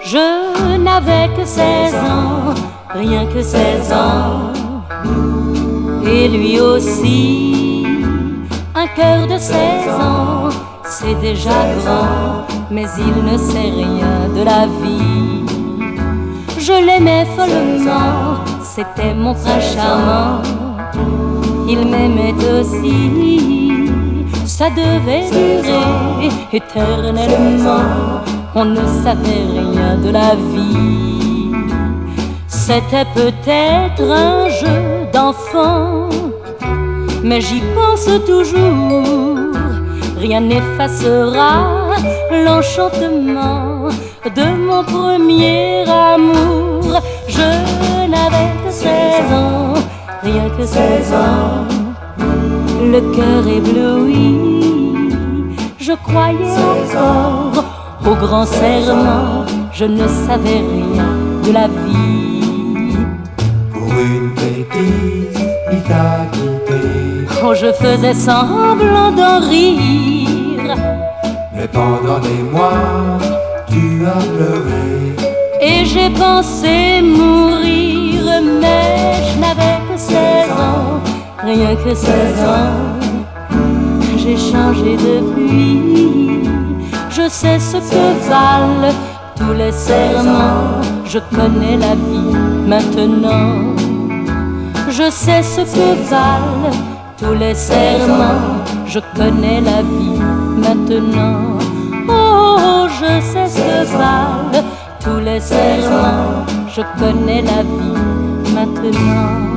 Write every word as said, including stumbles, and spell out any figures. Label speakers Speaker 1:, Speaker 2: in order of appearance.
Speaker 1: Je n'avais que seize ans, rien que seize ans. Et lui aussi, un cœur de seize ans, c'est déjà grand, mais il ne sait rien de la vie. Je l'aimais follement, c'était mon prince charmant. Il m'aimait aussi, ça devait durer éternellement. On ne savait rien de la vie. C'était peut-être un jeu d'enfant, mais j'y pense toujours. Rien n'effacera l'enchantement de mon premier amour. Je n'avais que seize ans, rien que seize ans. Le cœur ébloui, je croyais encore au grand serment. Je ne savais rien de la vie.
Speaker 2: Pour une bêtise, il t'a quitté.
Speaker 1: Oh, je faisais semblant d'en rire,
Speaker 2: Mais pendant des mois, tu as pleuré.
Speaker 1: et j'ai pensé mourir. Mais je n'avais que seize ans, rien que seize ans. J'ai changé depuis, je sais ce que valent tous les serments. Je connais la vie maintenant. Je sais ce que valent tous les serments. Je connais la vie maintenant. Oh, je sais ce que valent tous les serments. Je connais la vie maintenant.